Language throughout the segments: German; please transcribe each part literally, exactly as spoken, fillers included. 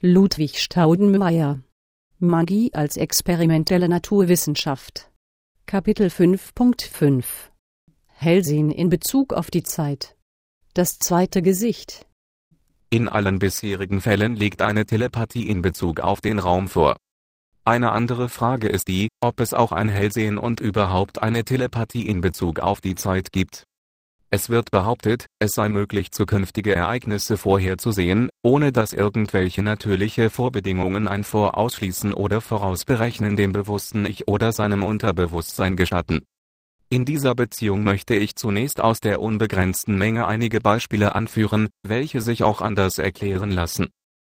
Ludwig Staudenmeier. Magie als experimentelle Naturwissenschaft. Kapitel fünf Punkt fünf. Hellsehen in Bezug auf die Zeit. Das zweite Gesicht. In allen bisherigen Fällen liegt eine Telepathie in Bezug auf den Raum vor. Eine andere Frage ist die, ob es auch ein Hellsehen und überhaupt eine Telepathie in Bezug auf die Zeit gibt. Es wird behauptet, es sei möglich, zukünftige Ereignisse vorherzusehen, ohne dass irgendwelche natürliche Vorbedingungen ein Vorausschließen oder Vorausberechnen dem bewussten Ich oder seinem Unterbewusstsein gestatten. In dieser Beziehung möchte ich zunächst aus der unbegrenzten Menge einige Beispiele anführen, welche sich auch anders erklären lassen.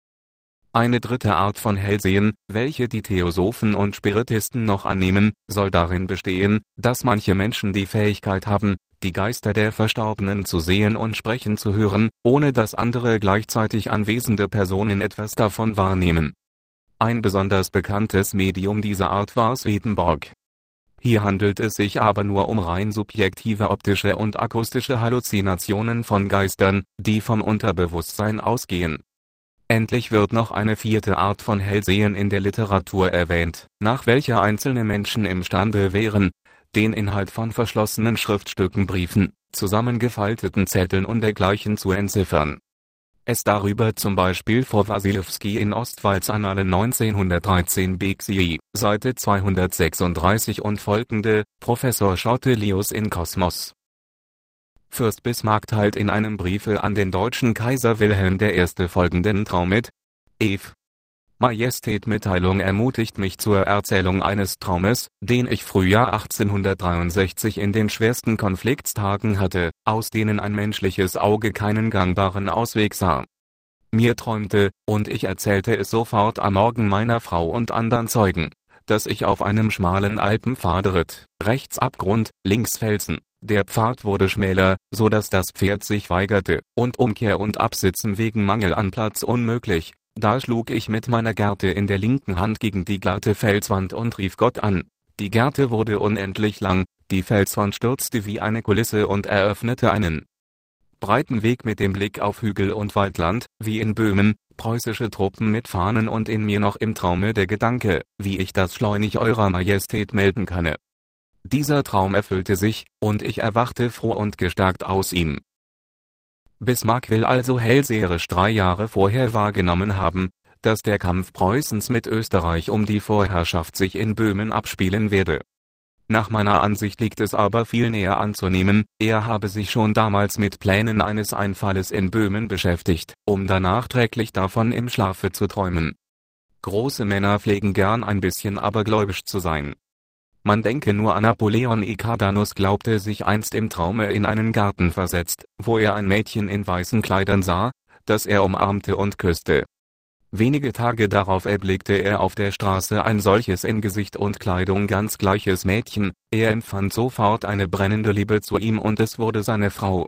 Eine dritte Art von Hellsehen, welche die Theosophen und Spiritisten noch annehmen, soll darin bestehen, dass manche Menschen die Fähigkeit haben, die Geister der Verstorbenen zu sehen und sprechen zu hören, ohne dass andere gleichzeitig anwesende Personen etwas davon wahrnehmen. Ein besonders bekanntes Medium dieser Art war Swedenborg. Hier handelt es sich aber nur um rein subjektive optische und akustische Halluzinationen von Geistern, die vom Unterbewusstsein ausgehen. Endlich wird noch eine vierte Art von Hellsehen in der Literatur erwähnt, nach welcher einzelne Menschen imstande wären, den Inhalt von verschlossenen Schriftstücken, Briefen, zusammengefalteten Zetteln und dergleichen zu entziffern. Es darüber zum Beispiel vor Wasilewski in Ostwalds Annalen neunzehnhundertdreizehn B X I, Seite zweihundertsechsunddreißig und folgende, Professor Schottelius in Kosmos. Fürst Bismarck teilt in einem Briefe an den deutschen Kaiser Wilhelm der Erste folgenden Traum mit: Ew. Majestät, Mitteilung ermutigt mich zur Erzählung eines Traumes, den ich Frühjahr achtzehnhundertdreiundsechzig in den schwersten Konfliktstagen hatte, aus denen ein menschliches Auge keinen gangbaren Ausweg sah. Mir träumte, und ich erzählte es sofort am Morgen meiner Frau und andern Zeugen, dass ich auf einem schmalen Alpenpfad ritt, rechts Abgrund, links Felsen. Der Pfad wurde schmäler, so dass das Pferd sich weigerte, und Umkehr und Absitzen wegen Mangel an Platz unmöglich. Da schlug ich mit meiner Gerte in der linken Hand gegen die glatte Felswand und rief Gott an. Die Gerte wurde unendlich lang, die Felswand stürzte wie eine Kulisse und eröffnete einen breiten Weg mit dem Blick auf Hügel und Waldland, wie in Böhmen, preußische Truppen mit Fahnen, und in mir noch im Traume der Gedanke, wie ich das schleunig Eurer Majestät melden könne. Dieser Traum erfüllte sich, und ich erwachte froh und gestärkt aus ihm. Bismarck will also hellseherisch drei Jahre vorher wahrgenommen haben, dass der Kampf Preußens mit Österreich um die Vorherrschaft sich in Böhmen abspielen werde. Nach meiner Ansicht liegt es aber viel näher anzunehmen, er habe sich schon damals mit Plänen eines Einfalles in Böhmen beschäftigt, um dann nachträglich davon im Schlafe zu träumen. Große Männer pflegen gern ein bisschen abergläubisch zu sein. Man denke nur an Napoleon. Cardanus glaubte sich einst im Traume in einen Garten versetzt, wo er ein Mädchen in weißen Kleidern sah, das er umarmte und küsste. Wenige Tage darauf erblickte er auf der Straße ein solches in Gesicht und Kleidung ganz gleiches Mädchen, er empfand sofort eine brennende Liebe zu ihm und es wurde seine Frau.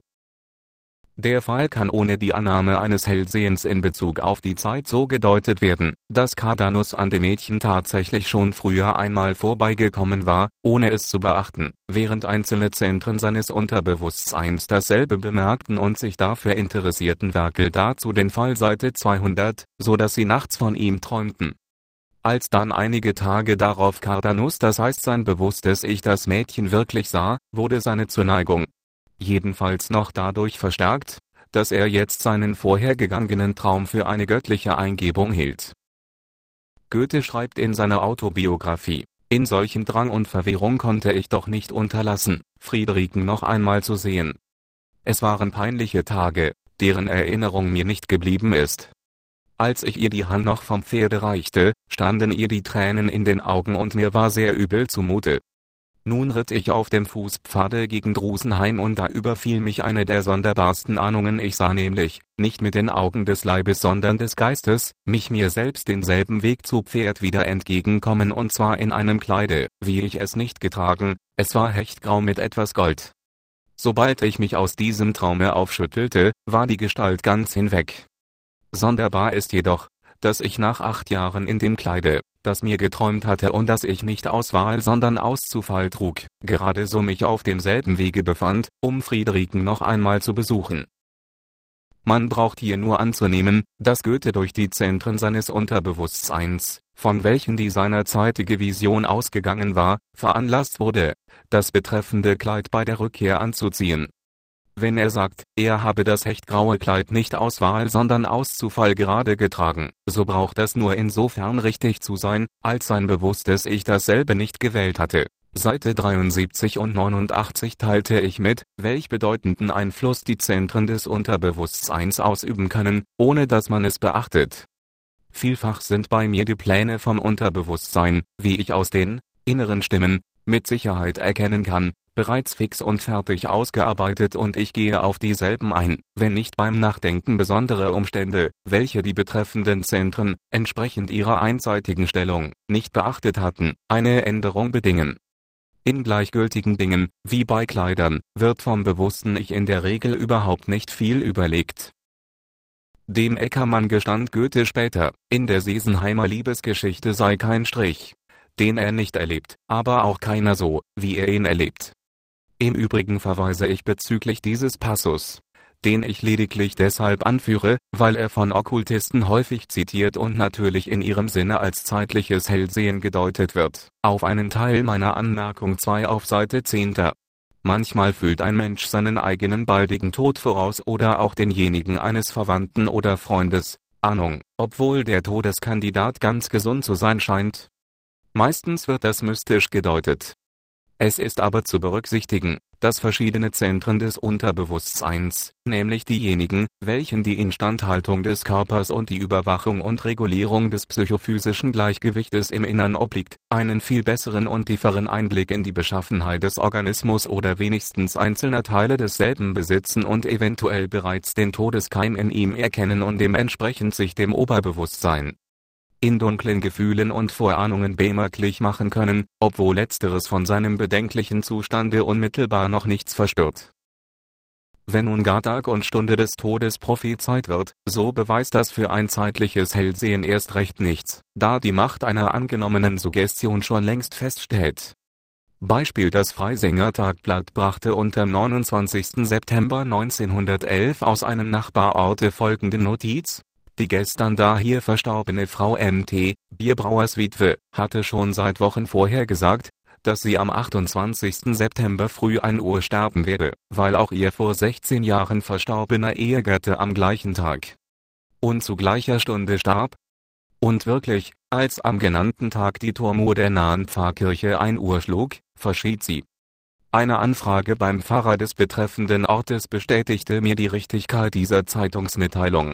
Der Fall kann ohne die Annahme eines Hellsehens in Bezug auf die Zeit so gedeutet werden, dass Cardanus an dem Mädchen tatsächlich schon früher einmal vorbeigekommen war, ohne es zu beachten, während einzelne Zentren seines Unterbewusstseins dasselbe bemerkten und sich dafür interessierten. Werke dazu den Fall Seite zweihundert, so dass sie nachts von ihm träumten. Als dann einige Tage darauf Cardanus, das heißt sein bewusstes Ich, das Mädchen wirklich sah, wurde seine Zuneigung jedenfalls noch dadurch verstärkt, dass er jetzt seinen vorhergegangenen Traum für eine göttliche Eingebung hielt. Goethe schreibt in seiner Autobiografie: In solchen Drang und Verwirrung konnte ich doch nicht unterlassen, Friederiken noch einmal zu sehen. Es waren peinliche Tage, deren Erinnerung mir nicht geblieben ist. Als ich ihr die Hand noch vom Pferde reichte, standen ihr die Tränen in den Augen und mir war sehr übel zumute. Nun ritt ich auf dem Fußpfade gegen Drusenheim und da überfiel mich eine der sonderbarsten Ahnungen. Ich sah nämlich, nicht mit den Augen des Leibes sondern des Geistes, mich mir selbst denselben Weg zu Pferd wieder entgegenkommen, und zwar in einem Kleide, wie ich es nicht getragen, es war hechtgrau mit etwas Gold. Sobald ich mich aus diesem Traume aufschüttelte, war die Gestalt ganz hinweg. Sonderbar ist jedoch, dass ich nach acht Jahren in dem Kleide, das mir geträumt hatte und das ich nicht aus Wahl sondern aus Zufall trug, gerade so mich auf demselben Wege befand, um Friederiken noch einmal zu besuchen. Man braucht hier nur anzunehmen, dass Goethe durch die Zentren seines Unterbewusstseins, von welchen die seinerzeitige Vision ausgegangen war, veranlasst wurde, das betreffende Kleid bei der Rückkehr anzuziehen. Wenn er sagt, er habe das hechtgraue Kleid nicht aus Wahl sondern aus Zufall gerade getragen, so braucht das nur insofern richtig zu sein, als sein bewusstes Ich dasselbe nicht gewählt hatte. Seite dreiundsiebzig und neunundachtzig teilte ich mit, welch bedeutenden Einfluss die Zentren des Unterbewusstseins ausüben können, ohne dass man es beachtet. Vielfach sind bei mir die Pläne vom Unterbewusstsein, wie ich aus den inneren Stimmen mit Sicherheit erkennen kann, bereits fix und fertig ausgearbeitet und ich gehe auf dieselben ein, wenn nicht beim Nachdenken besondere Umstände, welche die betreffenden Zentren, entsprechend ihrer einseitigen Stellung, nicht beachtet hatten, eine Änderung bedingen. In gleichgültigen Dingen, wie bei Kleidern, wird vom bewussten Ich in der Regel überhaupt nicht viel überlegt. Dem Eckermann gestand Goethe später, in der Sesenheimer Liebesgeschichte sei kein Strich, den er nicht erlebt, aber auch keiner so, wie er ihn erlebt. Im Übrigen verweise ich bezüglich dieses Passus, den ich lediglich deshalb anführe, weil er von Okkultisten häufig zitiert und natürlich in ihrem Sinne als zeitliches Hellsehen gedeutet wird, auf einen Teil meiner Anmerkung zwei auf Seite zehn. Manchmal fühlt ein Mensch seinen eigenen baldigen Tod voraus oder auch denjenigen eines Verwandten oder Freundes, Ahnung, obwohl der Todeskandidat ganz gesund zu sein scheint. Meistens wird das mystisch gedeutet. Es ist aber zu berücksichtigen, dass verschiedene Zentren des Unterbewusstseins, nämlich diejenigen, welchen die Instandhaltung des Körpers und die Überwachung und Regulierung des psychophysischen Gleichgewichtes im Innern obliegt, einen viel besseren und tieferen Einblick in die Beschaffenheit des Organismus oder wenigstens einzelner Teile desselben besitzen und eventuell bereits den Todeskeim in ihm erkennen und dementsprechend sich dem Oberbewusstsein in dunklen Gefühlen und Vorahnungen bemerklich machen können, obwohl letzteres von seinem bedenklichen Zustande unmittelbar noch nichts verstört. Wenn nun gar Tag und Stunde des Todes prophezeit wird, so beweist das für ein zeitliches Hellsehen erst recht nichts, da die Macht einer angenommenen Suggestion schon längst feststeht. Beispiel: Das Freisinger Tagblatt brachte unter neunundzwanzigsten September neunzehnhundertelf aus einem Nachbarorte folgende Notiz: Die gestern da hier verstorbene Frau M T, Bierbrauers Witwe, hatte schon seit Wochen vorher gesagt, dass sie am achtundzwanzigsten September früh ein Uhr sterben werde, weil auch ihr vor sechzehn Jahren verstorbener Ehegatte am gleichen Tag und zu gleicher Stunde starb. Und wirklich, als am genannten Tag die Turmuhr der nahen Pfarrkirche ein Uhr schlug, verschied sie. Eine Anfrage beim Pfarrer des betreffenden Ortes bestätigte mir die Richtigkeit dieser Zeitungsmitteilung.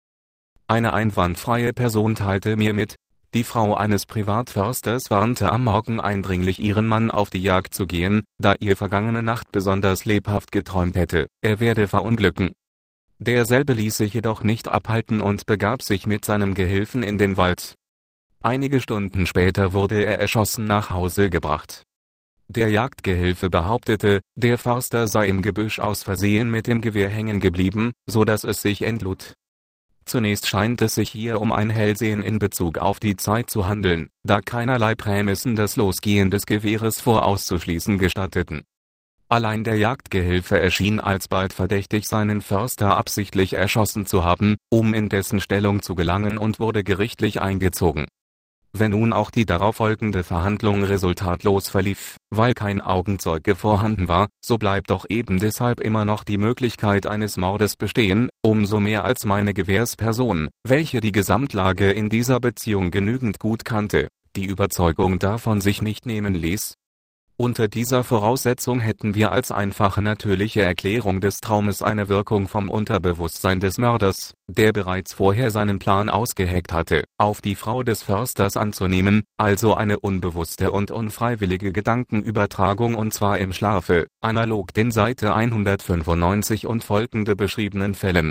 Eine einwandfreie Person teilte mir mit, die Frau eines Privatförsters warnte am Morgen eindringlich ihren Mann auf die Jagd zu gehen, da ihr vergangene Nacht besonders lebhaft geträumt hätte, er werde verunglücken. Derselbe ließ sich jedoch nicht abhalten und begab sich mit seinem Gehilfen in den Wald. Einige Stunden später wurde er erschossen nach Hause gebracht. Der Jagdgehilfe behauptete, der Förster sei im Gebüsch aus Versehen mit dem Gewehr hängen geblieben, so dass es sich entlud. Zunächst scheint es sich hier um ein Hellsehen in Bezug auf die Zeit zu handeln, da keinerlei Prämissen das Losgehen des Gewehres vorauszuschließen gestatteten. Allein der Jagdgehilfe erschien alsbald verdächtig, seinen Förster absichtlich erschossen zu haben, um in dessen Stellung zu gelangen, und wurde gerichtlich eingezogen. Wenn nun auch die darauffolgende Verhandlung resultatlos verlief, weil kein Augenzeuge vorhanden war, so bleibt doch eben deshalb immer noch die Möglichkeit eines Mordes bestehen, umso mehr als meine Gewährsperson, welche die Gesamtlage in dieser Beziehung genügend gut kannte, die Überzeugung davon sich nicht nehmen ließ. Unter dieser Voraussetzung hätten wir als einfache natürliche Erklärung des Traumes eine Wirkung vom Unterbewusstsein des Mörders, der bereits vorher seinen Plan ausgeheckt hatte, auf die Frau des Försters anzunehmen, also eine unbewusste und unfreiwillige Gedankenübertragung, und zwar im Schlafe, analog den Seite hundertfünfundneunzig und folgende beschriebenen Fällen.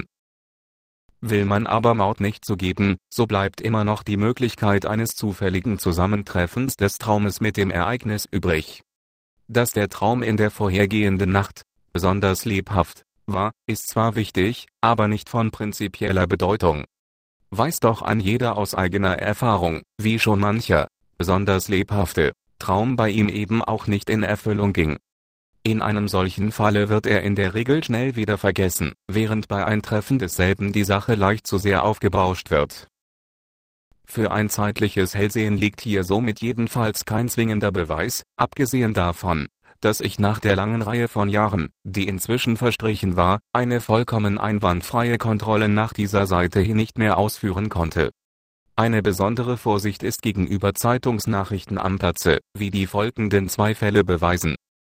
Will man aber Mord nicht zugeben, so bleibt immer noch die Möglichkeit eines zufälligen Zusammentreffens des Traumes mit dem Ereignis übrig. Dass der Traum in der vorhergehenden Nacht besonders lebhaft war, ist zwar wichtig, aber nicht von prinzipieller Bedeutung. Weiß doch an jeder aus eigener Erfahrung, wie schon mancher, besonders lebhafte, Traum bei ihm eben auch nicht in Erfüllung ging. In einem solchen Falle wird er in der Regel schnell wieder vergessen, während bei Eintreffen desselben die Sache leicht zu sehr aufgebauscht wird. Für ein zeitliches Hellsehen liegt hier somit jedenfalls kein zwingender Beweis, abgesehen davon, dass ich nach der langen Reihe von Jahren, die inzwischen verstrichen war, eine vollkommen einwandfreie Kontrolle nach dieser Seite hin nicht mehr ausführen konnte. Eine besondere Vorsicht ist gegenüber Zeitungsnachrichten am Platze, wie die folgenden zwei Fälle beweisen.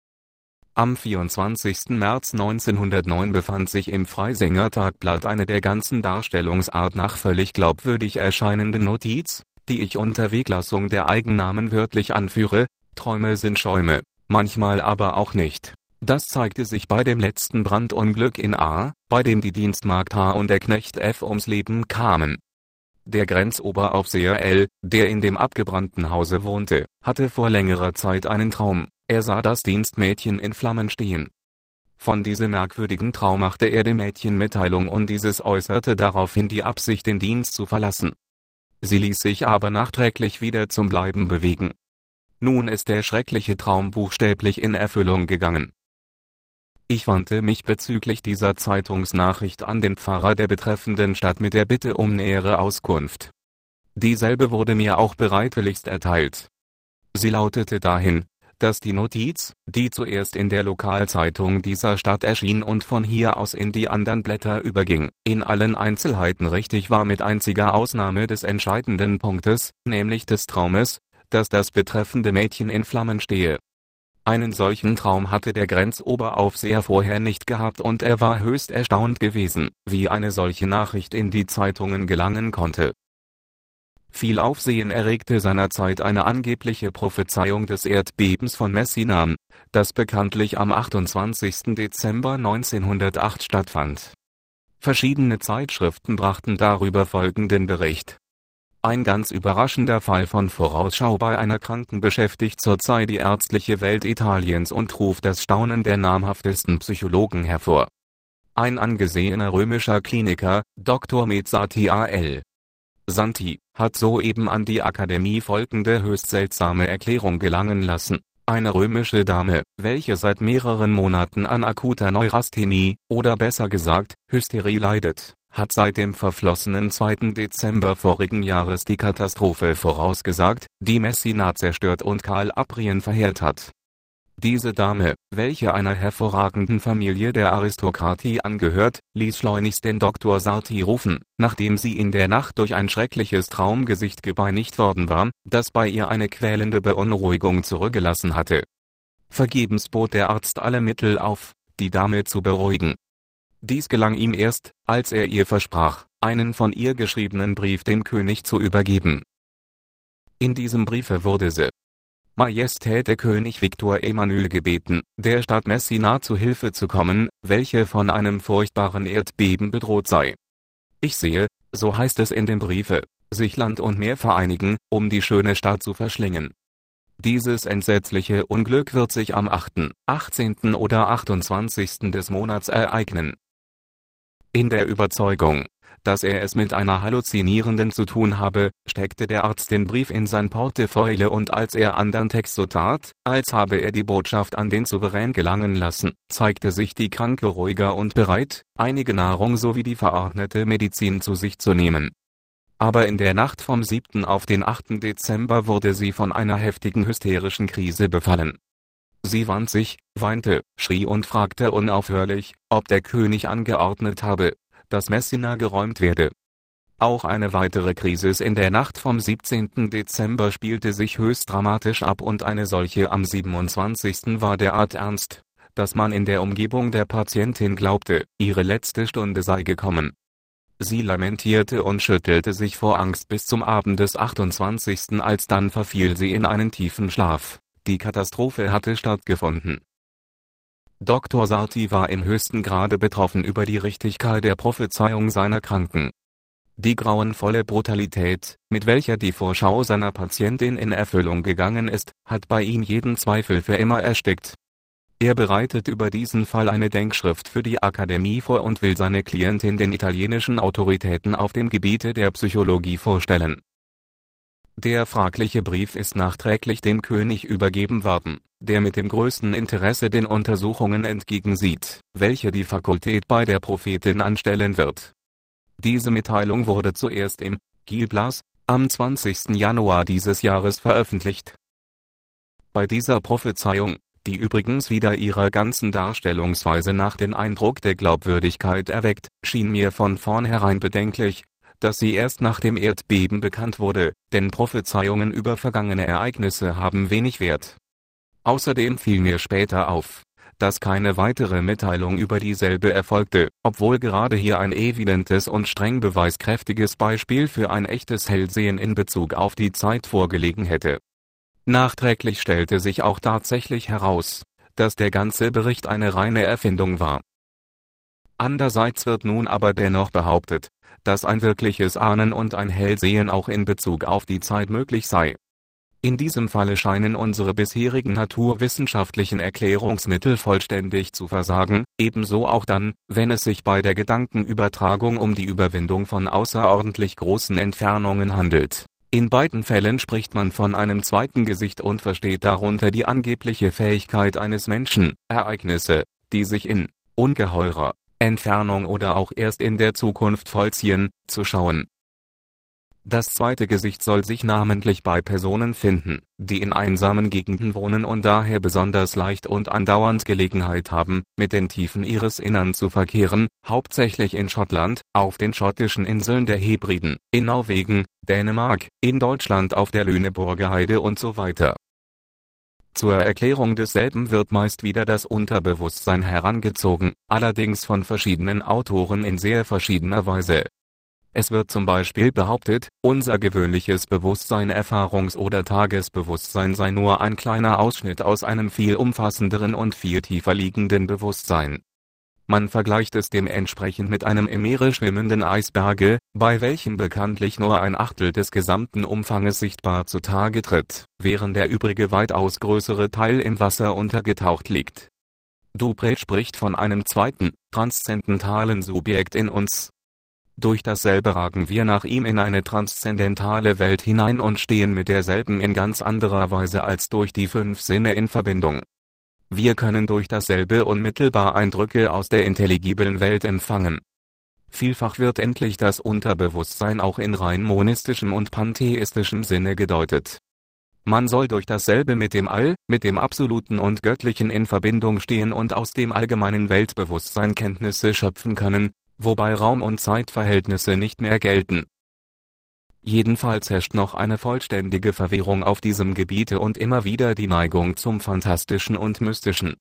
Am vierundzwanzigsten März neunzehnhundertneun befand sich im Freisinger Tagblatt eine der ganzen Darstellungsart nach völlig glaubwürdig erscheinende Notiz, die ich unter Weglassung der Eigennamen wörtlich anführe: Träume sind Schäume, manchmal aber auch nicht. Das zeigte sich bei dem letzten Brandunglück in A, bei dem die Dienstmagd H und der Knecht F ums Leben kamen. Der Grenzoberaufseher L., der in dem abgebrannten Hause wohnte, hatte vor längerer Zeit einen Traum. Er sah das Dienstmädchen in Flammen stehen. Von diesem merkwürdigen Traum machte er dem Mädchen Mitteilung und dieses äußerte daraufhin die Absicht, den Dienst zu verlassen. Sie ließ sich aber nachträglich wieder zum Bleiben bewegen. Nun ist der schreckliche Traum buchstäblich in Erfüllung gegangen. Ich wandte mich bezüglich dieser Zeitungsnachricht an den Pfarrer der betreffenden Stadt mit der Bitte um nähere Auskunft. Dieselbe wurde mir auch bereitwilligst erteilt. Sie lautete dahin, dass die Notiz, die zuerst in der Lokalzeitung dieser Stadt erschien und von hier aus in die anderen Blätter überging, in allen Einzelheiten richtig war mit einziger Ausnahme des entscheidenden Punktes, nämlich des Traumes, dass das betreffende Mädchen in Flammen stehe. Einen solchen Traum hatte der Grenzoberaufseher vorher nicht gehabt und er war höchst erstaunt gewesen, wie eine solche Nachricht in die Zeitungen gelangen konnte. Viel Aufsehen erregte seinerzeit eine angebliche Prophezeiung des Erdbebens von Messina, das bekanntlich am achtundzwanzigsten Dezember neunzehnhundertacht stattfand. Verschiedene Zeitschriften brachten darüber folgenden Bericht: Ein ganz überraschender Fall von Vorausschau bei einer Kranken beschäftigt zurzeit die ärztliche Welt Italiens und ruft das Staunen der namhaftesten Psychologen hervor. Ein angesehener römischer Kliniker, Doktor Mezzati A L Santi, hat soeben an die Akademie folgende höchst seltsame Erklärung gelangen lassen: Eine römische Dame, welche seit mehreren Monaten an akuter Neurasthenie, oder besser gesagt, Hysterie leidet, hat seit dem verflossenen zweiten Dezember vorigen Jahres die Katastrophe vorausgesagt, die Messina zerstört und Kalabrien verheert hat. Diese Dame, welche einer hervorragenden Familie der Aristokratie angehört, ließ schleunigst den Doktor Sarti rufen, nachdem sie in der Nacht durch ein schreckliches Traumgesicht gepeinigt worden war, das bei ihr eine quälende Beunruhigung zurückgelassen hatte. Vergebens bot der Arzt alle Mittel auf, die Dame zu beruhigen. Dies gelang ihm erst, als er ihr versprach, einen von ihr geschriebenen Brief dem König zu übergeben. In diesem Briefe wurde sie Majestät der König Viktor Emanuel gebeten, der Stadt Messina zu Hilfe zu kommen, welche von einem furchtbaren Erdbeben bedroht sei. Ich sehe, so heißt es in dem Briefe, sich Land und Meer vereinigen, um die schöne Stadt zu verschlingen. Dieses entsetzliche Unglück wird sich am achten, achtzehnten oder achtundzwanzigsten des Monats ereignen. In der Überzeugung, dass er es mit einer Halluzinierenden zu tun habe, steckte der Arzt den Brief in sein Portefeuille und als er andern Text so tat, als habe er die Botschaft an den Souverän gelangen lassen, zeigte sich die Kranke ruhiger und bereit, einige Nahrung sowie die verordnete Medizin zu sich zu nehmen. Aber in der Nacht vom siebten auf den achten Dezember wurde sie von einer heftigen hysterischen Krise befallen. Sie wand sich, weinte, schrie und fragte unaufhörlich, ob der König angeordnet habe, dass Messina geräumt werde. Auch eine weitere Krise in der Nacht vom siebzehnten Dezember spielte sich höchst dramatisch ab und eine solche am siebenundzwanzigsten war derart ernst, dass man in der Umgebung der Patientin glaubte, ihre letzte Stunde sei gekommen. Sie lamentierte und schüttelte sich vor Angst bis zum Abend des achtundzwanzigsten Alsdann verfiel sie in einen tiefen Schlaf. Die Katastrophe hatte stattgefunden. Doktor Sarti war im höchsten Grade betroffen über die Richtigkeit der Prophezeiung seiner Kranken. Die grauenvolle Brutalität, mit welcher die Vorschau seiner Patientin in Erfüllung gegangen ist, hat bei ihm jeden Zweifel für immer erstickt. Er bereitet über diesen Fall eine Denkschrift für die Akademie vor und will seine Klientin den italienischen Autoritäten auf dem Gebiete der Psychologie vorstellen. Der fragliche Brief ist nachträglich dem König übergeben worden, der mit dem größten Interesse den Untersuchungen entgegensieht, welche die Fakultät bei der Prophetin anstellen wird. Diese Mitteilung wurde zuerst im Gil Blas am zwanzigsten Januar dieses Jahres veröffentlicht. Bei dieser Prophezeiung, die übrigens wieder ihrer ganzen Darstellungsweise nach den Eindruck der Glaubwürdigkeit erweckt, schien mir von vornherein bedenklich, dass sie erst nach dem Erdbeben bekannt wurde, denn Prophezeiungen über vergangene Ereignisse haben wenig Wert. Außerdem fiel mir später auf, dass keine weitere Mitteilung über dieselbe erfolgte, obwohl gerade hier ein evidentes und streng beweiskräftiges Beispiel für ein echtes Hellsehen in Bezug auf die Zeit vorgelegen hätte. Nachträglich stellte sich auch tatsächlich heraus, dass der ganze Bericht eine reine Erfindung war. Andererseits wird nun aber dennoch behauptet, dass ein wirkliches Ahnen und ein Hellsehen auch in Bezug auf die Zeit möglich sei. In diesem Falle scheinen unsere bisherigen naturwissenschaftlichen Erklärungsmittel vollständig zu versagen, ebenso auch dann, wenn es sich bei der Gedankenübertragung um die Überwindung von außerordentlich großen Entfernungen handelt. In beiden Fällen spricht man von einem zweiten Gesicht und versteht darunter die angebliche Fähigkeit eines Menschen, Ereignisse, die sich in ungeheurer Entfernung oder auch erst in der Zukunft vollziehen, zu schauen. Das zweite Gesicht soll sich namentlich bei Personen finden, die in einsamen Gegenden wohnen und daher besonders leicht und andauernd Gelegenheit haben, mit den Tiefen ihres Innern zu verkehren, hauptsächlich in Schottland, auf den schottischen Inseln der Hebriden, in Norwegen, Dänemark, in Deutschland auf der Lüneburger Heide und so weiter. Zur Erklärung desselben wird meist wieder das Unterbewusstsein herangezogen, allerdings von verschiedenen Autoren in sehr verschiedener Weise. Es wird zum Beispiel behauptet, unser gewöhnliches Bewusstsein, Erfahrungs- oder Tagesbewusstsein sei nur ein kleiner Ausschnitt aus einem viel umfassenderen und viel tiefer liegenden Bewusstsein. Man vergleicht es dementsprechend mit einem im Meere schwimmenden Eisberge, bei welchem bekanntlich nur ein Achtel des gesamten Umfanges sichtbar zutage tritt, während der übrige weitaus größere Teil im Wasser untergetaucht liegt. Dupré spricht von einem zweiten, transzendentalen Subjekt in uns. Durch dasselbe ragen wir nach ihm in eine transzendentale Welt hinein und stehen mit derselben in ganz anderer Weise als durch die fünf Sinne in Verbindung. Wir können durch dasselbe unmittelbar Eindrücke aus der intelligiblen Welt empfangen. Vielfach wird endlich das Unterbewusstsein auch in rein monistischem und pantheistischem Sinne gedeutet. Man soll durch dasselbe mit dem All, mit dem Absoluten und Göttlichen in Verbindung stehen und aus dem allgemeinen Weltbewusstsein Kenntnisse schöpfen können, wobei Raum- und Zeitverhältnisse nicht mehr gelten. Jedenfalls herrscht noch eine vollständige Verwirrung auf diesem Gebiete und immer wieder die Neigung zum Phantastischen und Mystischen.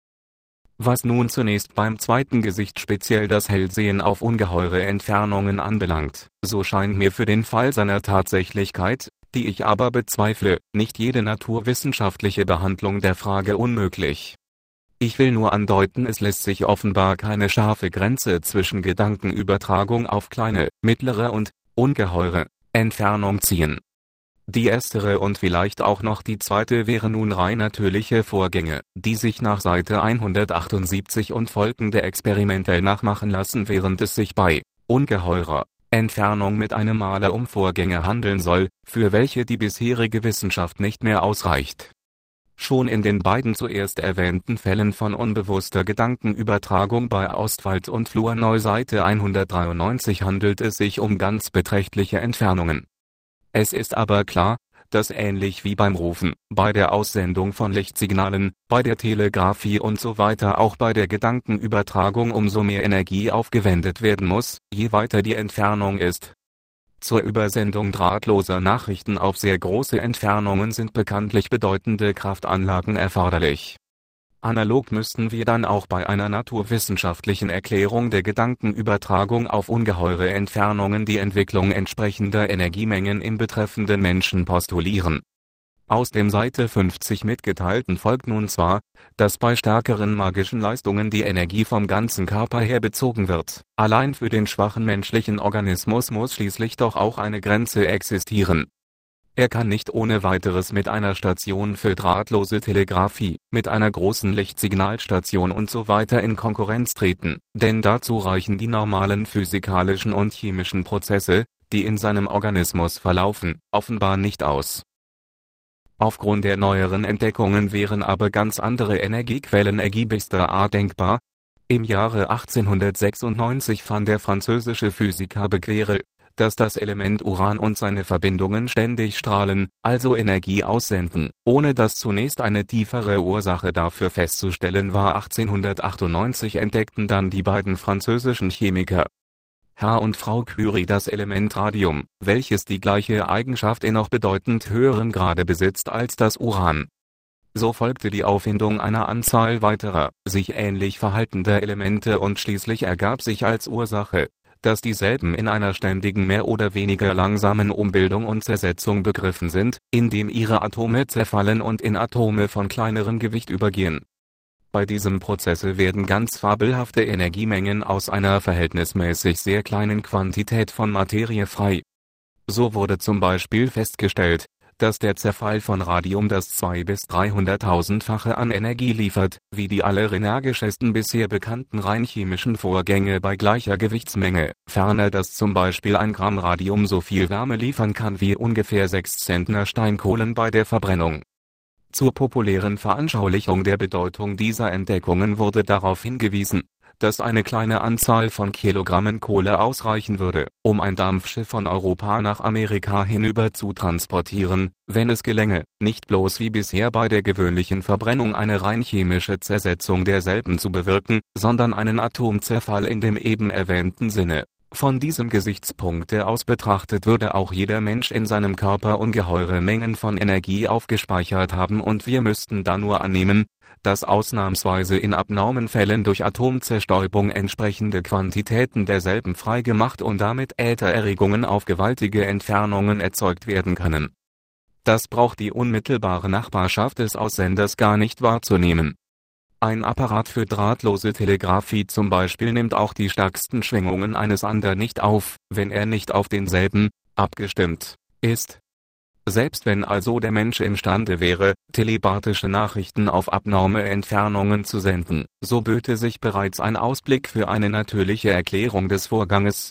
Was nun zunächst beim zweiten Gesicht speziell das Hellsehen auf ungeheure Entfernungen anbelangt, so scheint mir für den Fall seiner Tatsächlichkeit, die ich aber bezweifle, nicht jede naturwissenschaftliche Behandlung der Frage unmöglich. Ich will nur andeuten, es lässt sich offenbar keine scharfe Grenze zwischen Gedankenübertragung auf kleine, mittlere und ungeheure Entfernung ziehen. Die erstere und vielleicht auch noch die zweite wären nun rein natürliche Vorgänge, die sich nach Seite hundertachtundsiebzig und folgende experimentell nachmachen lassen, während es sich bei ungeheurer Entfernung mit einem Male um Vorgänge handeln soll, für welche die bisherige Wissenschaft nicht mehr ausreicht. Schon in den beiden zuerst erwähnten Fällen von unbewusster Gedankenübertragung bei Ostwald und Flournoy Seite hundertdreiundneunzig handelt es sich um ganz beträchtliche Entfernungen. Es ist aber klar, dass ähnlich wie beim Rufen, bei der Aussendung von Lichtsignalen, bei der Telegrafie usw. auch bei der Gedankenübertragung umso mehr Energie aufgewendet werden muss, je weiter die Entfernung ist. Zur Übersendung drahtloser Nachrichten auf sehr große Entfernungen sind bekanntlich bedeutende Kraftanlagen erforderlich. Analog müssten wir dann auch bei einer naturwissenschaftlichen Erklärung der Gedankenübertragung auf ungeheure Entfernungen die Entwicklung entsprechender Energiemengen im betreffenden Menschen postulieren. Aus dem Seite fünfzig mitgeteilten folgt nun zwar, dass bei stärkeren magischen Leistungen die Energie vom ganzen Körper her bezogen wird, allein für den schwachen menschlichen Organismus muss schließlich doch auch eine Grenze existieren. Er kann nicht ohne weiteres mit einer Station für drahtlose Telegrafie, mit einer großen Lichtsignalstation usw. in Konkurrenz treten, denn dazu reichen die normalen physikalischen und chemischen Prozesse, die in seinem Organismus verlaufen, offenbar nicht aus. Aufgrund der neueren Entdeckungen wären aber ganz andere Energiequellen ergiebigster Art denkbar. Im Jahre achtzehnhundertsechsundneunzig fand der französische Physiker Becquerel, dass das Element Uran und seine Verbindungen ständig strahlen, also Energie aussenden, ohne dass zunächst eine tiefere Ursache dafür festzustellen war. achtzehnhundertachtundneunzig entdeckten dann die beiden französischen Chemiker Herr und Frau Curie das Element Radium, welches die gleiche Eigenschaft in noch bedeutend höherem Grade besitzt als das Uran. So folgte die Auffindung einer Anzahl weiterer, sich ähnlich verhaltender Elemente und schließlich ergab sich als Ursache, dass dieselben in einer ständigen mehr oder weniger langsamen Umbildung und Zersetzung begriffen sind, indem ihre Atome zerfallen und in Atome von kleinerem Gewicht übergehen. Bei diesem Prozesse werden ganz fabelhafte Energiemengen aus einer verhältnismäßig sehr kleinen Quantität von Materie frei. So wurde zum Beispiel festgestellt, dass der Zerfall von Radium das zwei- bis dreihunderttausendfache an Energie liefert, wie die allerenergischesten bisher bekannten rein chemischen Vorgänge bei gleicher Gewichtsmenge, ferner dass zum Beispiel ein Gramm Radium so viel Wärme liefern kann wie ungefähr sechs Zentner Steinkohlen bei der Verbrennung. Zur populären Veranschaulichung der Bedeutung dieser Entdeckungen wurde darauf hingewiesen, dass eine kleine Anzahl von Kilogrammen Kohle ausreichen würde, um ein Dampfschiff von Europa nach Amerika hinüber zu transportieren, wenn es gelänge, nicht bloß wie bisher bei der gewöhnlichen Verbrennung eine rein chemische Zersetzung derselben zu bewirken, sondern einen Atomzerfall in dem eben erwähnten Sinne. Von diesem Gesichtspunkte aus betrachtet würde auch jeder Mensch in seinem Körper ungeheure Mengen von Energie aufgespeichert haben und wir müssten da nur annehmen, dass ausnahmsweise in abnormen Fällen durch Atomzerstäubung entsprechende Quantitäten derselben freigemacht und damit Äthererregungen auf gewaltige Entfernungen erzeugt werden können. Das braucht die unmittelbare Nachbarschaft des Aussenders gar nicht wahrzunehmen. Ein Apparat für drahtlose Telegrafie zum Beispiel nimmt auch die stärksten Schwingungen eines anderen nicht auf, wenn er nicht auf denselben abgestimmt ist. Selbst wenn also der Mensch imstande wäre, telepathische Nachrichten auf abnorme Entfernungen zu senden, so böte sich bereits ein Ausblick für eine natürliche Erklärung des Vorganges.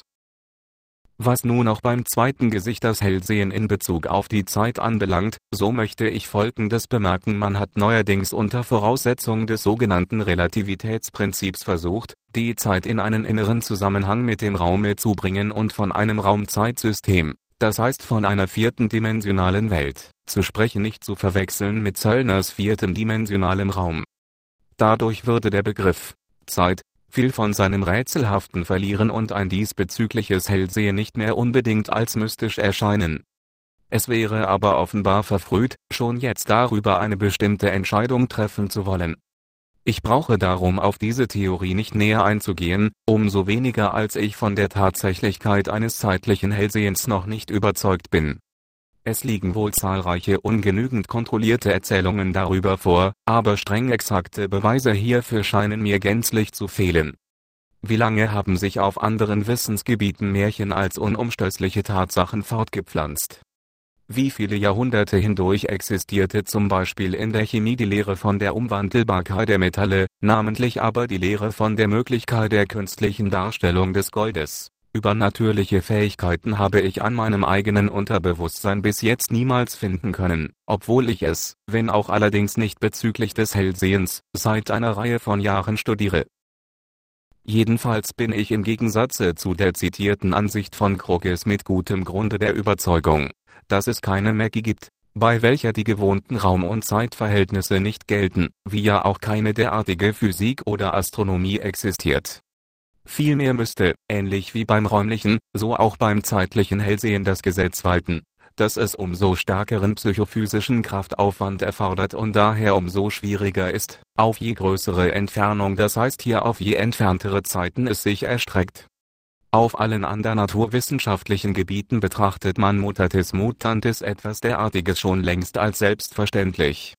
Was nun auch beim zweiten Gesicht das Hellsehen in Bezug auf die Zeit anbelangt, so möchte ich Folgendes bemerken: Man hat neuerdings unter Voraussetzung des sogenannten Relativitätsprinzips versucht, die Zeit in einen inneren Zusammenhang mit dem Raume zu bringen und von einem Raumzeitsystem, das heißt von einer vierten dimensionalen Welt, zu sprechen, nicht zu verwechseln mit Zöllners viertem dimensionalem Raum. Dadurch würde der Begriff Zeit viel von seinem Rätselhaften verlieren und ein diesbezügliches Hellsehen nicht mehr unbedingt als mystisch erscheinen. Es wäre aber offenbar verfrüht, schon jetzt darüber eine bestimmte Entscheidung treffen zu wollen. Ich brauche darum auf diese Theorie nicht näher einzugehen, umso weniger als ich von der Tatsächlichkeit eines zeitlichen Hellsehens noch nicht überzeugt bin. Es liegen wohl zahlreiche ungenügend kontrollierte Erzählungen darüber vor, aber streng exakte Beweise hierfür scheinen mir gänzlich zu fehlen. Wie lange haben sich auf anderen Wissensgebieten Märchen als unumstößliche Tatsachen fortgepflanzt? Wie viele Jahrhunderte hindurch existierte zum Beispiel in der Chemie die Lehre von der Umwandelbarkeit der Metalle, namentlich aber die Lehre von der Möglichkeit der künstlichen Darstellung des Goldes? Übernatürliche Fähigkeiten habe ich an meinem eigenen Unterbewusstsein bis jetzt niemals finden können, obwohl ich es, wenn auch allerdings nicht bezüglich des Hellsehens, seit einer Reihe von Jahren studiere. Jedenfalls bin ich im Gegensatz zu der zitierten Ansicht von Crookes mit gutem Grunde der Überzeugung, dass es keine Magie gibt, bei welcher die gewohnten Raum- und Zeitverhältnisse nicht gelten, wie ja auch keine derartige Physik oder Astronomie existiert. Vielmehr müsste, ähnlich wie beim räumlichen, so auch beim zeitlichen Hellsehen das Gesetz walten, dass es umso stärkeren psychophysischen Kraftaufwand erfordert und daher umso schwieriger ist, auf je größere Entfernung, das heißt hier auf je entferntere Zeiten es sich erstreckt. Auf allen anderen naturwissenschaftlichen Gebieten betrachtet man mutatis mutandis etwas derartiges schon längst als selbstverständlich.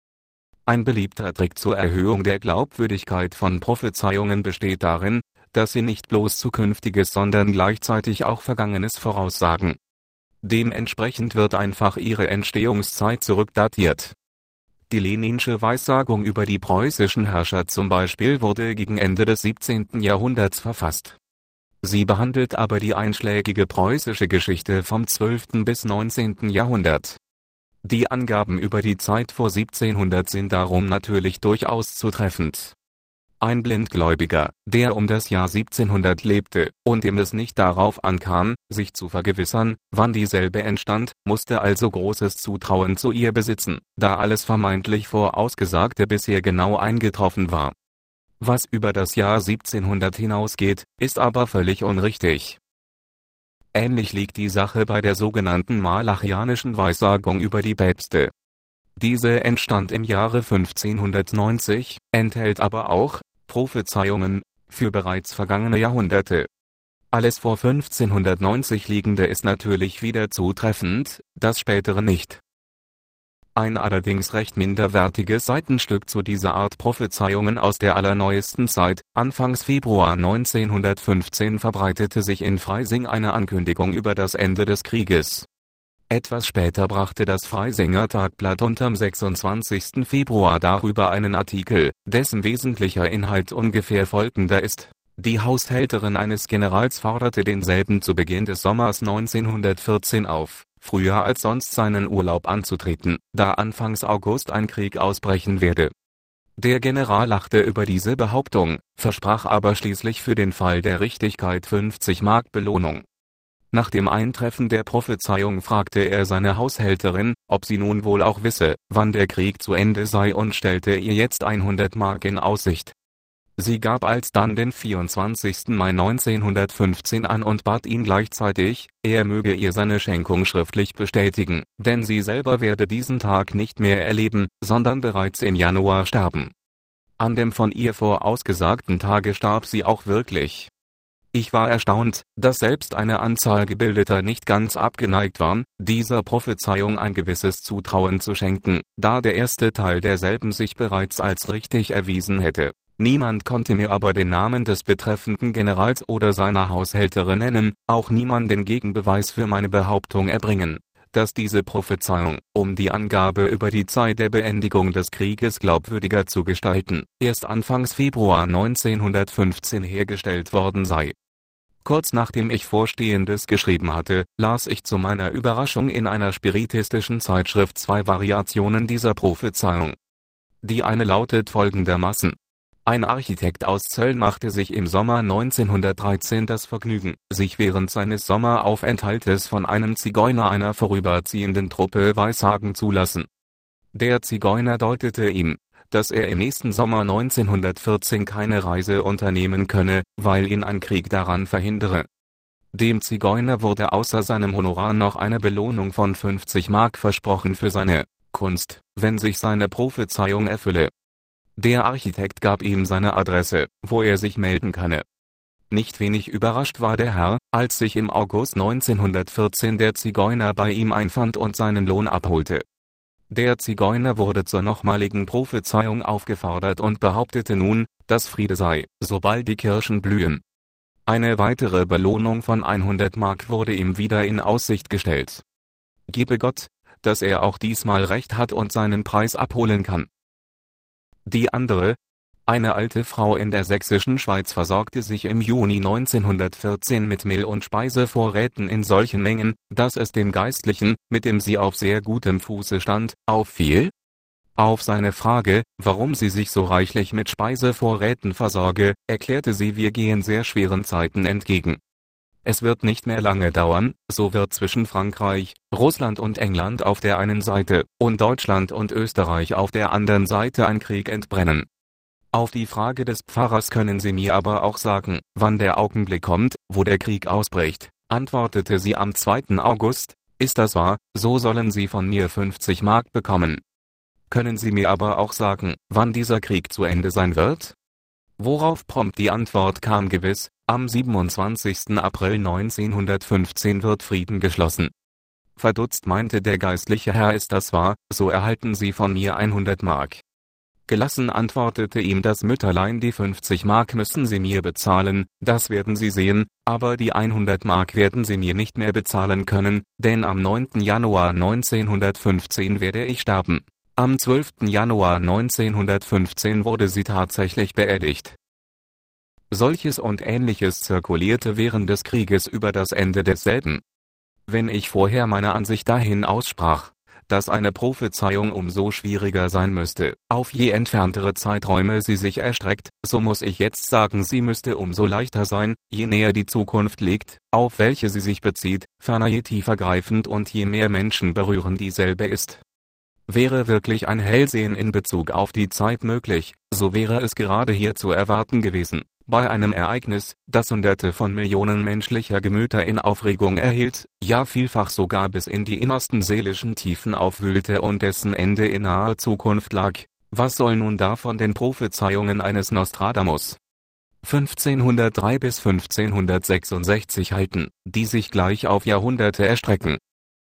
Ein beliebter Trick zur Erhöhung der Glaubwürdigkeit von Prophezeiungen besteht darin, dass sie nicht bloß Zukünftiges sondern gleichzeitig auch Vergangenes voraussagen. Dementsprechend wird einfach ihre Entstehungszeit zurückdatiert. Die Leninsche Weissagung über die preußischen Herrscher zum Beispiel wurde gegen Ende des siebzehnten Jahrhunderts verfasst. Sie behandelt aber die einschlägige preußische Geschichte vom zwölften bis neunzehnten Jahrhundert. Die Angaben über die Zeit vor siebzehnhundert sind darum natürlich durchaus zutreffend. Ein Blindgläubiger, der um das Jahr siebzehnhundert lebte, und dem es nicht darauf ankam, sich zu vergewissern, wann dieselbe entstand, musste also großes Zutrauen zu ihr besitzen, da alles vermeintlich Vorausgesagte bisher genau eingetroffen war. Was über das Jahr siebzehnhundert hinausgeht, ist aber völlig unrichtig. Ähnlich liegt die Sache bei der sogenannten malachianischen Weissagung über die Päpste. Diese entstand im Jahre fünfzehnhundertneunzig, enthält aber auch Prophezeiungen für bereits vergangene Jahrhunderte. Alles vor fünfzehnhundertneunzig Liegende ist natürlich wieder zutreffend, das spätere nicht. Ein allerdings recht minderwertiges Seitenstück zu dieser Art Prophezeiungen aus der allerneuesten Zeit: Anfangs Februar neunzehnhundertfünfzehn verbreitete sich in Freising eine Ankündigung über das Ende des Krieges. Etwas später brachte das Freisinger Tagblatt unterm sechsundzwanzigsten Februar darüber einen Artikel, dessen wesentlicher Inhalt ungefähr folgender ist: Die Haushälterin eines Generals forderte denselben zu Beginn des Sommers neunzehnhundertvierzehn auf, früher als sonst seinen Urlaub anzutreten, da Anfangs August ein Krieg ausbrechen werde. Der General lachte über diese Behauptung, versprach aber schließlich für den Fall der Richtigkeit fünfzig Mark Belohnung. Nach dem Eintreffen der Prophezeiung fragte er seine Haushälterin, ob sie nun wohl auch wisse, wann der Krieg zu Ende sei, und stellte ihr jetzt hundert Mark in Aussicht. Sie gab alsdann den vierundzwanzigsten Mai neunzehnhundertfünfzehn an und bat ihn gleichzeitig, er möge ihr seine Schenkung schriftlich bestätigen, denn sie selber werde diesen Tag nicht mehr erleben, sondern bereits im Januar sterben. An dem von ihr vorausgesagten Tage starb sie auch wirklich. Ich war erstaunt, dass selbst eine Anzahl Gebildeter nicht ganz abgeneigt waren, dieser Prophezeiung ein gewisses Zutrauen zu schenken, da der erste Teil derselben sich bereits als richtig erwiesen hätte. Niemand konnte mir aber den Namen des betreffenden Generals oder seiner Haushälterin nennen, auch niemand den Gegenbeweis für meine Behauptung erbringen, dass diese Prophezeiung, um die Angabe über die Zeit der Beendigung des Krieges glaubwürdiger zu gestalten, erst Anfangs Februar neunzehnhundertfünfzehn hergestellt worden sei. Kurz nachdem ich Vorstehendes geschrieben hatte, las ich zu meiner Überraschung in einer spiritistischen Zeitschrift zwei Variationen dieser Prophezeiung. Die eine lautet folgendermaßen: Ein Architekt aus Zölln machte sich im Sommer neunzehnhundertdreizehn das Vergnügen, sich während seines Sommeraufenthaltes von einem Zigeuner einer vorüberziehenden Truppe weissagen zu lassen. Der Zigeuner deutete ihm, dass er im nächsten Sommer neunzehnhundertvierzehn keine Reise unternehmen könne, weil ihn ein Krieg daran verhindere. Dem Zigeuner wurde außer seinem Honorar noch eine Belohnung von fünfzig Mark versprochen für seine Kunst, wenn sich seine Prophezeiung erfülle. Der Architekt gab ihm seine Adresse, wo er sich melden könne. Nicht wenig überrascht war der Herr, als sich im August neunzehnhundertvierzehn der Zigeuner bei ihm einfand und seinen Lohn abholte. Der Zigeuner wurde zur nochmaligen Prophezeiung aufgefordert und behauptete nun, dass Friede sei, sobald die Kirschen blühen. Eine weitere Belohnung von hundert Mark wurde ihm wieder in Aussicht gestellt. Gebe Gott, dass er auch diesmal recht hat und seinen Preis abholen kann. Die andere, eine alte Frau in der sächsischen Schweiz, versorgte sich im Juni neunzehnhundertvierzehn mit Mehl und Speisevorräten in solchen Mengen, dass es dem Geistlichen, mit dem sie auf sehr gutem Fuße stand, auffiel. Auf seine Frage, warum sie sich so reichlich mit Speisevorräten versorge, erklärte sie: Wir gehen sehr schweren Zeiten entgegen. Es wird nicht mehr lange dauern, so wird zwischen Frankreich, Russland und England auf der einen Seite und Deutschland und Österreich auf der anderen Seite ein Krieg entbrennen. Auf die Frage des Pfarrers: Können Sie mir aber auch sagen, wann der Augenblick kommt, wo der Krieg ausbricht, antwortete sie: Am zweiten August. Ist das wahr, so sollen Sie von mir fünfzig Mark bekommen. Können Sie mir aber auch sagen, wann dieser Krieg zu Ende sein wird? Worauf prompt die Antwort kam: Gewiss, am siebenundzwanzigsten April neunzehnhundertfünfzehn wird Frieden geschlossen. Verdutzt meinte der geistliche Herr: Ist das wahr, so erhalten Sie von mir hundert Mark. Gelassen antwortete ihm das Mütterlein: Die fünfzig Mark müssen Sie mir bezahlen, das werden Sie sehen, aber die hundert Mark werden Sie mir nicht mehr bezahlen können, denn am neunten Januar neunzehnhundertfünfzehn werde ich sterben. Am zwölften Januar neunzehnhundertfünfzehn wurde sie tatsächlich beerdigt. Solches und Ähnliches zirkulierte während des Krieges über das Ende desselben. Wenn ich vorher meine Ansicht dahin aussprach, dass eine Prophezeiung umso schwieriger sein müsste, auf je entferntere Zeiträume sie sich erstreckt, so muss ich jetzt sagen, sie müsste umso leichter sein, je näher die Zukunft liegt, auf welche sie sich bezieht, ferner je tiefergreifend und je mehr Menschen berühren dieselbe ist. Wäre wirklich ein Hellsehen in Bezug auf die Zeit möglich, so wäre es gerade hier zu erwarten gewesen, bei einem Ereignis, das Hunderte von Millionen menschlicher Gemüter in Aufregung erhielt, ja vielfach sogar bis in die innersten seelischen Tiefen aufwühlte und dessen Ende in naher Zukunft lag. Was soll nun davon den Prophezeiungen eines Nostradamus fünfzehnhundertdrei bis fünfzehnhundertsechsundsechzig halten, die sich gleich auf Jahrhunderte erstrecken?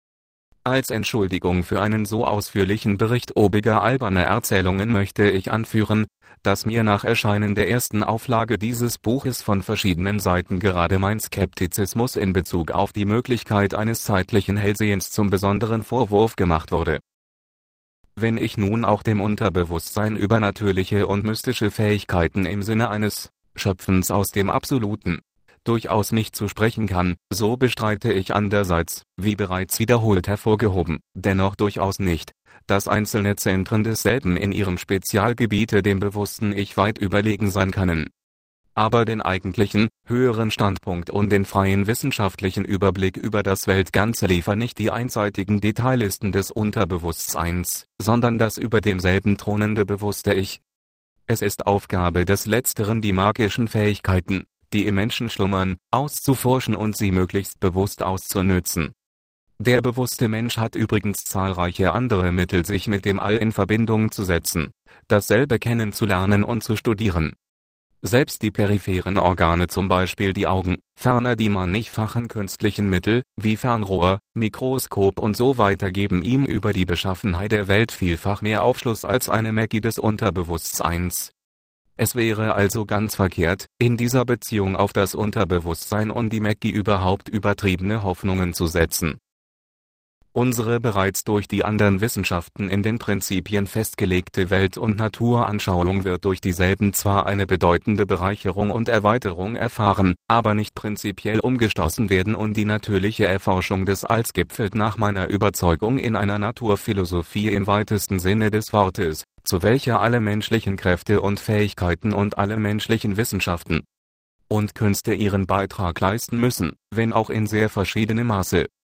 Als Entschuldigung für einen so ausführlichen Bericht obiger alberner Erzählungen möchte ich anführen, dass mir nach Erscheinen der ersten Auflage dieses Buches von verschiedenen Seiten gerade mein Skeptizismus in Bezug auf die Möglichkeit eines zeitlichen Hellsehens zum besonderen Vorwurf gemacht wurde. Wenn ich nun auch dem Unterbewusstsein übernatürliche und mystische Fähigkeiten im Sinne eines Schöpfens aus dem Absoluten durchaus nicht zusprechen kann, so bestreite ich andererseits, wie bereits wiederholt hervorgehoben, dennoch durchaus nicht, dass einzelne Zentren desselben in ihrem Spezialgebiete dem bewussten Ich weit überlegen sein können. Aber den eigentlichen, höheren Standpunkt und den freien wissenschaftlichen Überblick über das Weltganze liefern nicht die einseitigen Detaillisten des Unterbewusstseins, sondern das über demselben thronende bewusste Ich. Es ist Aufgabe des Letzteren, die magischen Fähigkeiten, die im Menschen schlummern, auszuforschen und sie möglichst bewusst auszunützen. Der bewusste Mensch hat übrigens zahlreiche andere Mittel, sich mit dem All in Verbindung zu setzen, dasselbe kennenzulernen und zu studieren. Selbst die peripheren Organe, zum Beispiel die Augen, ferner die mannigfachen künstlichen Mittel, wie Fernrohr, Mikroskop und so weiter, geben ihm über die Beschaffenheit der Welt vielfach mehr Aufschluss als eine Magie des Unterbewusstseins. Es wäre also ganz verkehrt, in dieser Beziehung auf das Unterbewusstsein und die Magie überhaupt übertriebene Hoffnungen zu setzen. Unsere bereits durch die anderen Wissenschaften in den Prinzipien festgelegte Welt- und Naturanschauung wird durch dieselben zwar eine bedeutende Bereicherung und Erweiterung erfahren, aber nicht prinzipiell umgestoßen werden, und die natürliche Erforschung des Alls gipfelt nach meiner Überzeugung in einer Naturphilosophie im weitesten Sinne des Wortes, zu welcher alle menschlichen Kräfte und Fähigkeiten und alle menschlichen Wissenschaften und Künste ihren Beitrag leisten müssen, wenn auch in sehr verschiedenem Maße.